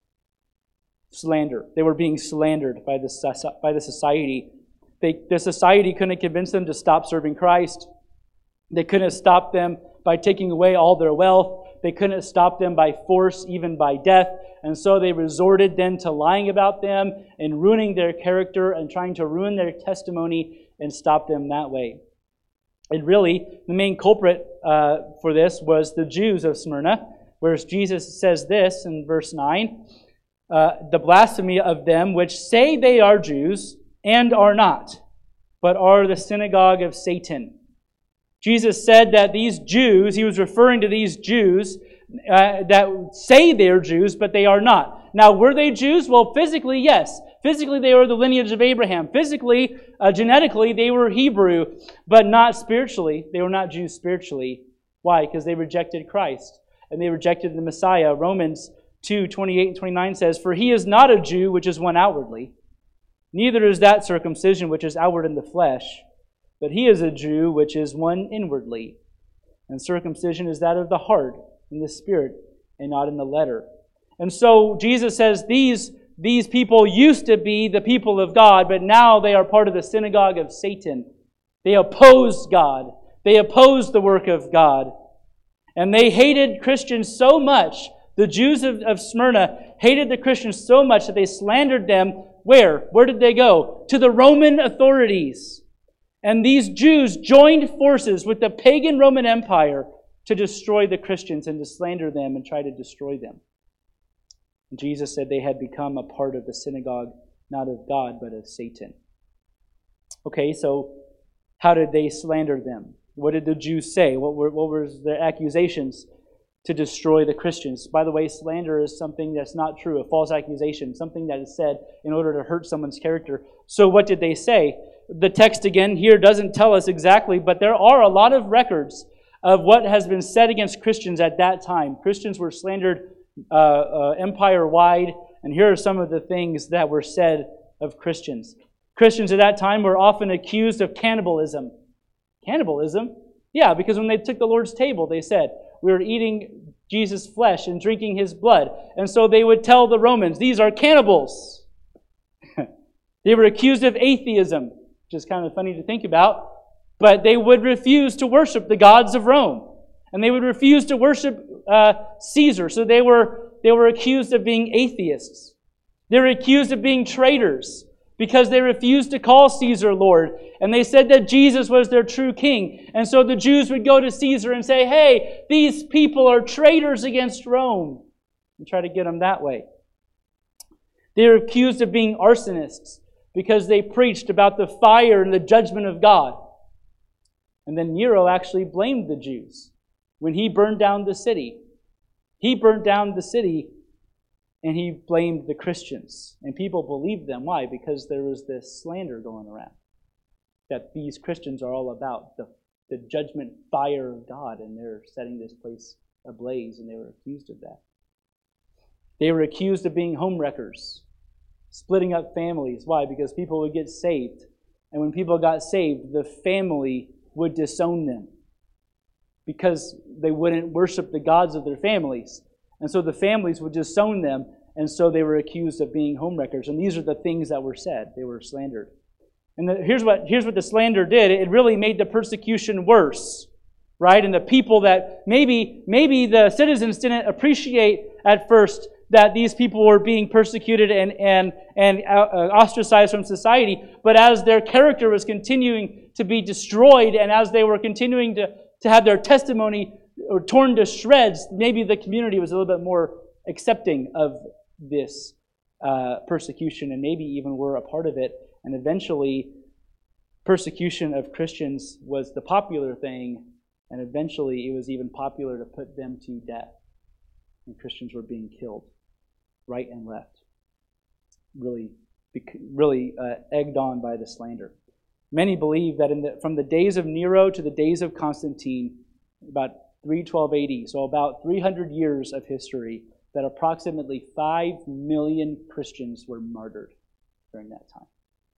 Slander. They were being slandered by the, by the society. They, the society couldn't convince them to stop serving Christ. They couldn't stop them by taking away all their wealth. They couldn't stop them by force, even by death. And so they resorted then to lying about them and ruining their character and trying to ruin their testimony and stop them that way. And really, the main culprit uh, for this was the Jews of Smyrna, whereas Jesus says this in verse nine, uh, the blasphemy of them which say they are Jews and are not, but are the synagogue of Satan. Jesus said that these Jews, he was referring to these Jews uh, that say they're Jews, but they are not. Now, were they Jews? Well, physically, yes. Physically, they were the lineage of Abraham. Physically, uh, genetically, they were Hebrew, but not spiritually. They were not Jews spiritually. Why? Because they rejected Christ, and they rejected the Messiah. Romans two, twenty-eight and twenty-nine says, "For he is not a Jew, which is one outwardly. Neither is that circumcision, which is outward in the flesh. But he is a Jew, which is one inwardly. And circumcision is that of the heart, in the spirit, and not in the letter." And so Jesus says these, these people used to be the people of God, but now they are part of the synagogue of Satan. They oppose God. They oppose the work of God. And they hated Christians so much, the Jews of, of Smyrna hated the Christians so much that they slandered them. Where? Where did they go? To the Roman authorities. And these Jews joined forces with the pagan Roman Empire to destroy the Christians and to slander them and try to destroy them. And Jesus said they had become a part of the synagogue, not of God, but of Satan. Okay, so how did they slander them? What did the Jews say? What were, what were their accusations to destroy the Christians? By the way, slander is something that's not true, a false accusation, something that is said in order to hurt someone's character. So what did they say? The text again here doesn't tell us exactly, but there are a lot of records of what has been said against Christians at that time. Christians were slandered uh, uh, empire-wide, and here are some of the things that were said of Christians. Christians at that time were often accused of cannibalism. Cannibalism? Yeah, because when they took the Lord's table, they said, we were eating Jesus' flesh and drinking his blood. And so they would tell the Romans, these are cannibals. They were accused of atheism, which is kind of funny to think about, but they would refuse to worship the gods of Rome. And they would refuse to worship uh, Caesar. So they were, they were accused of being atheists. They were accused of being traitors because they refused to call Caesar Lord. And they said that Jesus was their true king. And so the Jews would go to Caesar and say, hey, these people are traitors against Rome. And try to get them that way. They were accused of being arsonists, because they preached about the fire and the judgment of God. And then Nero actually blamed the Jews when he burned down the city. He burned down the city and he blamed the Christians. And people believed them. Why? Because there was this slander going around that these Christians are all about the, the judgment fire of God, and they're setting this place ablaze, and they were accused of that. They were accused of being homewreckers, splitting up families. Why? Because people would get saved. And when people got saved, the family would disown them because they wouldn't worship the gods of their families. And so the families would disown them, and so they were accused of being homewreckers. And these are the things that were said. They were slandered. And the, here's what here's what the slander did. It really made the persecution worse, right? And the people that maybe maybe the citizens didn't appreciate at first that these people were being persecuted and and and uh, ostracized from society, but as their character was continuing to be destroyed, and as they were continuing to to have their testimony or torn to shreds, maybe the community was a little bit more accepting of this uh, persecution, and maybe even were a part of it. And eventually, persecution of Christians was the popular thing, and eventually it was even popular to put them to death. And Christians were being killed right and left. Really, really uh, egged on by the slander. Many believe that in the, from the days of Nero to the days of Constantine, about three twelve A D, so about three hundred years of history, that approximately five million Christians were martyred during that time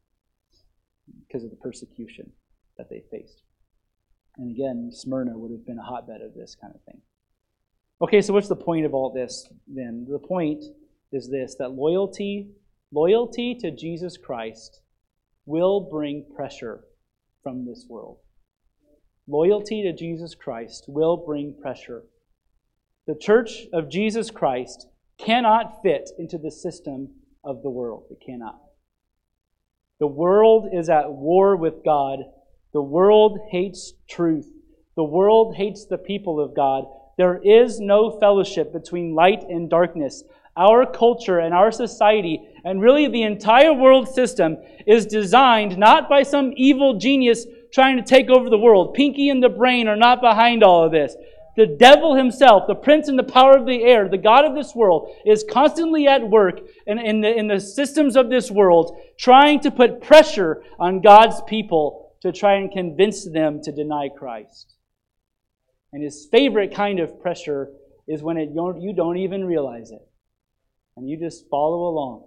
because of the persecution that they faced. And again, Smyrna would have been a hotbed of this kind of thing. Okay, so what's the point of all this then? The point is this, that loyalty, loyalty to Jesus Christ will bring pressure from this world. Loyalty to Jesus Christ will bring pressure. The church of Jesus Christ cannot fit into the system of the world. It cannot. The world is at war with God. The world hates truth. The world hates the people of God. There is no fellowship between light and darkness. Our culture and our society, and really the entire world system, is designed not by some evil genius trying to take over the world. Pinky and the brain are not behind all of this. The devil himself, the prince and the power of the air, the god of this world, is constantly at work in, in, the, in the systems of this world, trying to put pressure on God's people to try and convince them to deny Christ. And his favorite kind of pressure is when it, you don't even realize it. And you just follow along.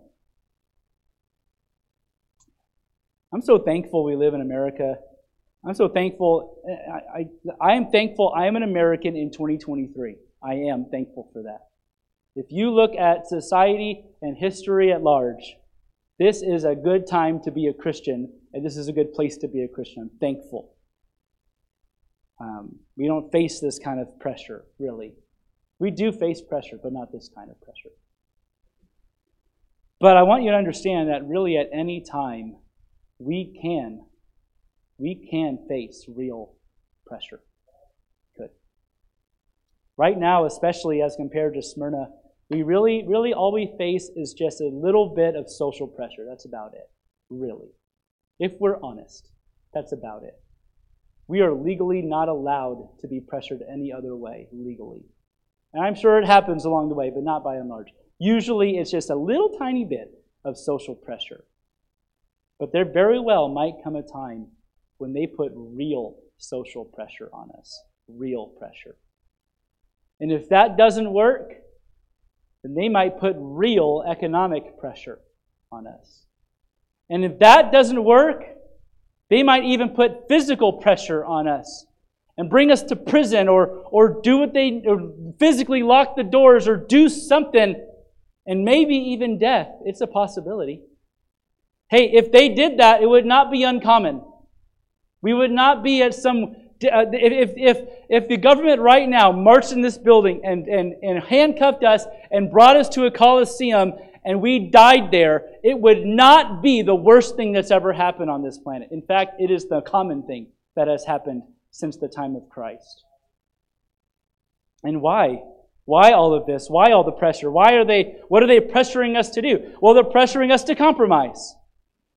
I'm so thankful we live in America. I'm so thankful. I, I, I am thankful I am an American in twenty twenty-three. I am thankful for that. If you look at society and history at large, this is a good time to be a Christian, and this is a good place to be a Christian. I'm thankful. Um, we don't face this kind of pressure, really. We do face pressure, but not this kind of pressure. But I want you to understand that really at any time, we can, we can face real pressure. Good. Right now, especially as compared to Smyrna, we really, really all we face is just a little bit of social pressure. That's about it. Really. If we're honest, that's about it. We are legally not allowed to be pressured any other way, legally. And I'm sure it happens along the way, but not by and large. Usually it's just a little tiny bit of social pressure. But there very well might come a time when they put real social pressure on us. Real pressure. And if that doesn't work, then they might put real economic pressure on us. And if that doesn't work, they might even put physical pressure on us and bring us to prison or, or do what they, or physically lock the doors or do something, and maybe even death. It's a possibility. Hey, if they did that, it would not be uncommon. We would not be at some... Uh, if, if, if the government right now marched in this building and, and, and handcuffed us and brought us to a coliseum and we died there, it would not be the worst thing that's ever happened on this planet. In fact, it is the common thing that has happened since the time of Christ. And why? Why all of this? Why all the pressure? Why are they, what are they pressuring us to do? Well, they're pressuring us to compromise.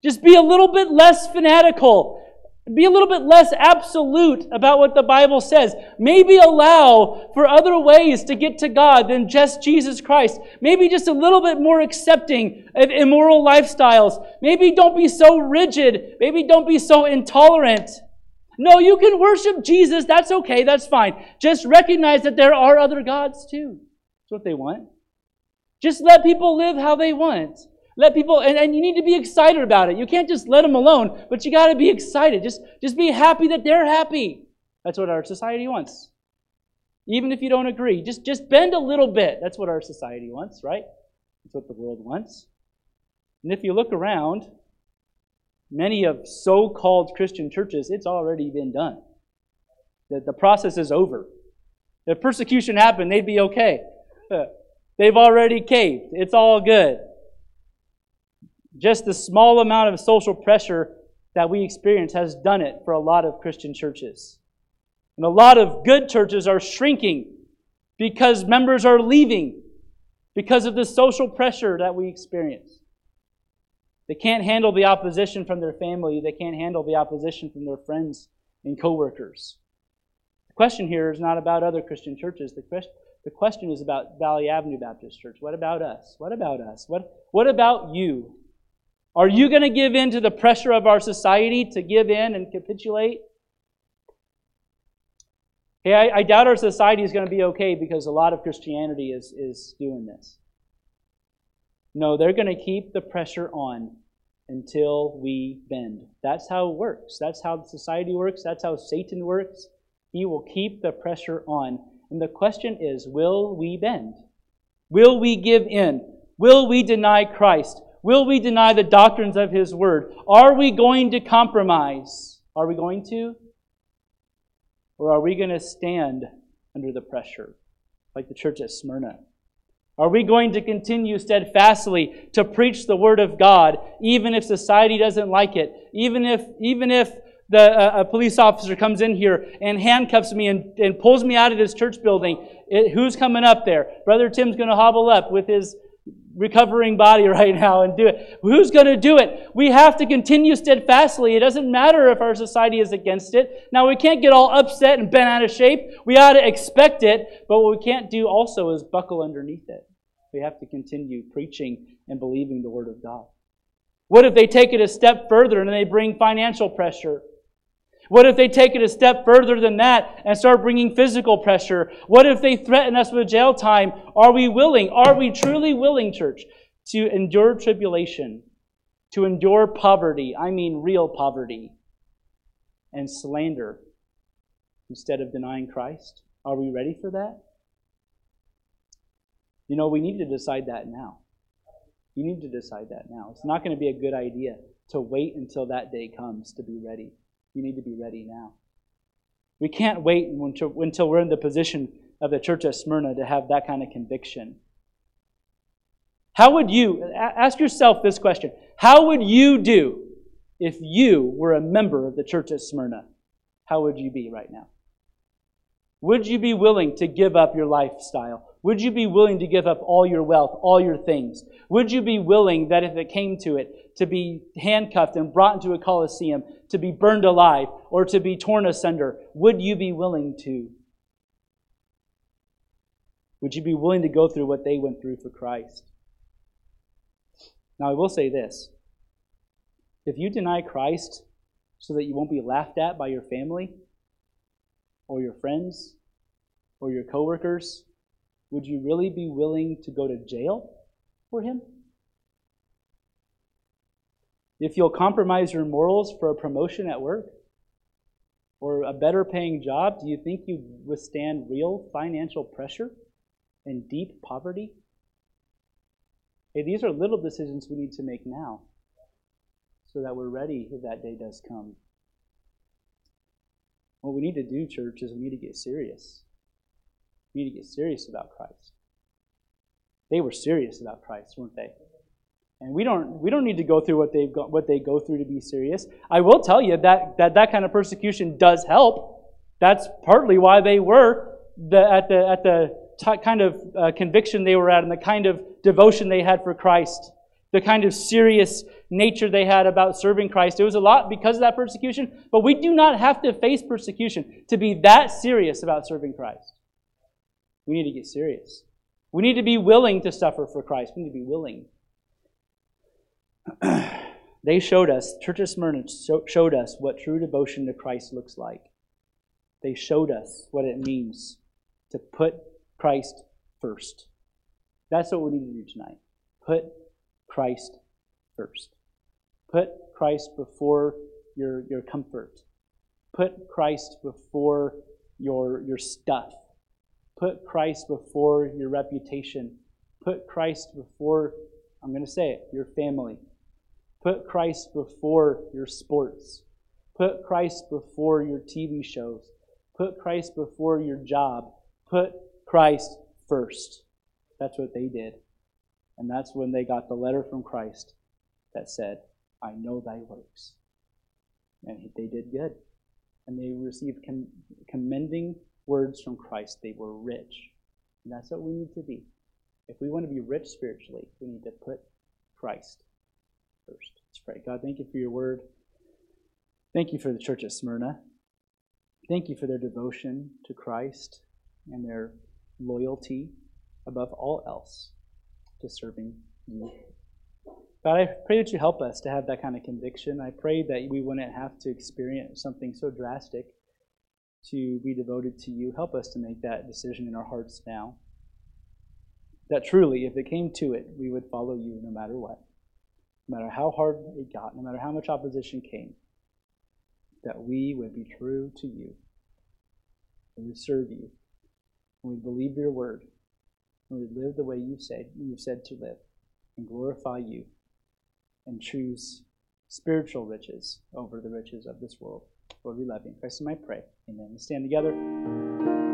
Just be a little bit less fanatical. Be a little bit less absolute about what the Bible says. Maybe allow for other ways to get to God than just Jesus Christ. Maybe just a little bit more accepting of immoral lifestyles. Maybe don't be so rigid. Maybe don't be so intolerant. No, you can worship Jesus. That's okay. That's fine. Just recognize that there are other gods too. That's what they want. Just let people live how they want. Let people, and, and you need to be excited about it. You can't just let them alone, but you got to be excited. Just, just be happy that they're happy. That's what our society wants. Even if you don't agree, just, just bend a little bit. That's what our society wants, right? That's what the world wants. And if you look around, many of so-called Christian churches, it's already been done. The, the process is over. If persecution happened, they'd be okay. They've already caved. It's all good. Just the small amount of social pressure that we experience has done it for a lot of Christian churches. And a lot of good churches are shrinking because members are leaving because of the social pressure that we experience. They can't handle the opposition from their family. They can't handle the opposition from their friends and coworkers. The question here is not about other Christian churches. The question, the question is about Valley Avenue Baptist Church. What about us? What about us? What, what about you? Are you going to give in to the pressure of our society to give in and capitulate? Hey, I, I doubt our society is going to be okay because a lot of Christianity is, is doing this. No, they're going to keep the pressure on until we bend. That's how it works. That's how society works. That's how Satan works. He will keep the pressure on. And the question is, will we bend? Will we give in? Will we deny Christ? Will we deny the doctrines of His Word? Are we going to compromise? Are we going to? Or are we going to stand under the pressure, like the church at Smyrna? Are we going to continue steadfastly to preach the Word of God, even if society doesn't like it? Even if, even if the, uh, a police officer comes in here and handcuffs me and, and pulls me out of this church building, it, who's coming up there? Brother Tim's going to hobble up with his recovering body right now and do it. Who's going to do it? We have to continue steadfastly. It doesn't matter if our society is against it. Now, we can't get all upset and bent out of shape. We ought to expect it, but what we can't do also is buckle underneath it. We have to continue preaching and believing the Word of God. What if they take it a step further and they bring financial pressure? What if they take it a step further than that and start bringing physical pressure? What if they threaten us with jail time? Are we willing, are we truly willing, church, to endure tribulation, to endure poverty, I mean real poverty, and slander instead of denying Christ? Are we ready for that? You know, we need to decide that now. You need to decide that now. It's not going to be a good idea to wait until that day comes to be ready. You need to be ready now. We can't wait until, until we're in the position of the church at Smyrna to have that kind of conviction. How would you, ask yourself this question, how would you do if you were a member of the church at Smyrna? How would you be right now? Would you be willing to give up your lifestyle? Would you be willing to give up all your wealth, all your things? Would you be willing that if it came to it, to be handcuffed and brought into a coliseum, to be burned alive, or to be torn asunder? Would you be willing to? Would you be willing to go through what they went through for Christ? Now, I will say this. If you deny Christ so that you won't be laughed at by your family, or your friends, or your coworkers, would you really be willing to go to jail for Him? If you'll compromise your morals for a promotion at work, or a better paying job, do you think you withstand real financial pressure and deep poverty? Hey, these are little decisions we need to make now so that we're ready if that day does come. What we need to do, church, is we need to get serious. We need to get serious about Christ. They were serious about Christ, weren't they? And we don't we don't need to go through what they've got, what they go through to be serious. I will tell you that that, that kind of persecution does help. That's partly why they were the, at the at the t- kind of uh, conviction they were at and the kind of devotion they had for Christ. the kind of serious nature they had about serving Christ. It was a lot because of that persecution, but we do not have to face persecution to be that serious about serving Christ. We need to get serious. We need to be willing to suffer for Christ. We need to be willing. They showed us, Church of Smyrna showed us what true devotion to Christ looks like. They showed us what it means to put Christ first. That's what we need to do tonight. Put Christ first. Put Christ before your, your comfort. Put Christ before your, your stuff. Put Christ before your reputation. Put Christ before, I'm going to say it, your family. Put Christ before your sports. Put Christ before your T V shows. Put Christ before your job. Put Christ first. That's what they did. And that's when they got the letter from Christ that said, I know thy works. And they did good. And they received com- commending words from Christ. They were rich. And that's what we need to be. If we want to be rich spiritually, we need to put Christ first. Let's pray. God, thank you for your word. Thank you for the Church at Smyrna. Thank you for their devotion to Christ and their loyalty above all else to serving you. God, I pray that you help us to have that kind of conviction. I pray that we wouldn't have to experience something so drastic to be devoted to you. Help us to make that decision in our hearts now. That truly, if it came to it, we would follow you no matter what. No matter how hard it got, no matter how much opposition came, that we would be true to you. And we serve you. And we believe your word. And we live the way you said, you've said to live. And glorify you. And choose spiritual riches over the riches of this world. Lord, we love you. In Christ's name I pray. Amen. Let's stand together.